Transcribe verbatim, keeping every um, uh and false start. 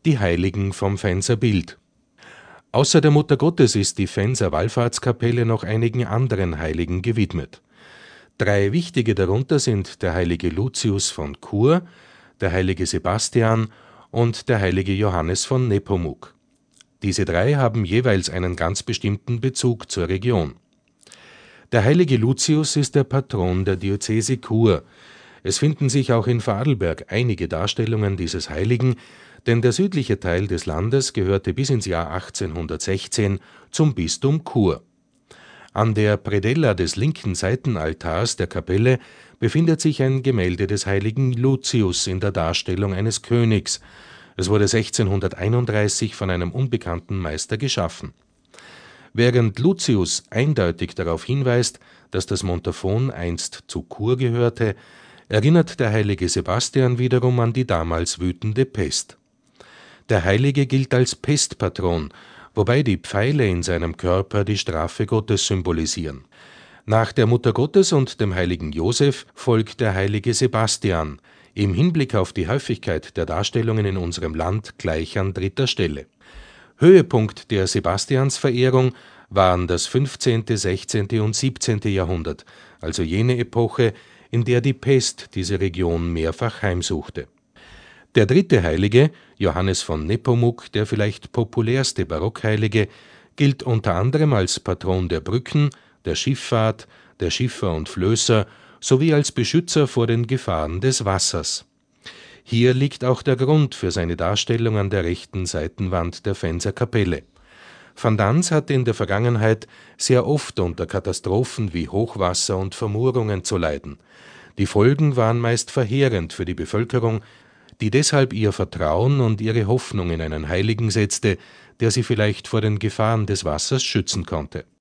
die Heiligen vom Fenser Bild. Außer der Mutter Gottes ist die Fenser Wallfahrtskapelle noch einigen anderen Heiligen gewidmet. Drei wichtige darunter sind der heilige Lucius von Chur, der heilige Sebastian und der heilige Johannes von Nepomuk. Diese drei haben jeweils einen ganz bestimmten Bezug zur Region. Der heilige Lucius ist der Patron der Diözese Chur. Es finden sich auch in Vorarlberg einige Darstellungen dieses Heiligen, denn der südliche Teil des Landes gehörte bis ins Jahr achtzehnhundertsechzehn zum Bistum Chur. An der Predella des linken Seitenaltars der Kapelle befindet sich ein Gemälde des heiligen Lucius in der Darstellung eines Königs. Es wurde sechzehnhunderteinunddreißig von einem unbekannten Meister geschaffen. Während Lucius eindeutig darauf hinweist, dass das Montafon einst zu Chur gehörte, erinnert der heilige Sebastian wiederum an die damals wütende Pest. Der Heilige gilt als Pestpatron, wobei die Pfeile in seinem Körper die Strafe Gottes symbolisieren. Nach der Mutter Gottes und dem heiligen Josef folgt der heilige Sebastian, im Hinblick auf die Häufigkeit der Darstellungen in unserem Land gleich an dritter Stelle. Höhepunkt der Sebastiansverehrung waren das fünfzehnte, sechzehnte und siebzehnte Jahrhundert, also jene Epoche, in der die Pest diese Region mehrfach heimsuchte. Der dritte Heilige, Johannes von Nepomuk, der vielleicht populärste Barockheilige, gilt unter anderem als Patron der Brücken, der Schifffahrt, der Schiffer und Flößer sowie als Beschützer vor den Gefahren des Wassers. Hier liegt auch der Grund für seine Darstellung an der rechten Seitenwand der Fenser Kapelle. Van Dans hatte in der Vergangenheit sehr oft unter Katastrophen wie Hochwasser und Vermurungen zu leiden. Die Folgen waren meist verheerend für die Bevölkerung, die deshalb ihr Vertrauen und ihre Hoffnung in einen Heiligen setzte, der sie vielleicht vor den Gefahren des Wassers schützen konnte.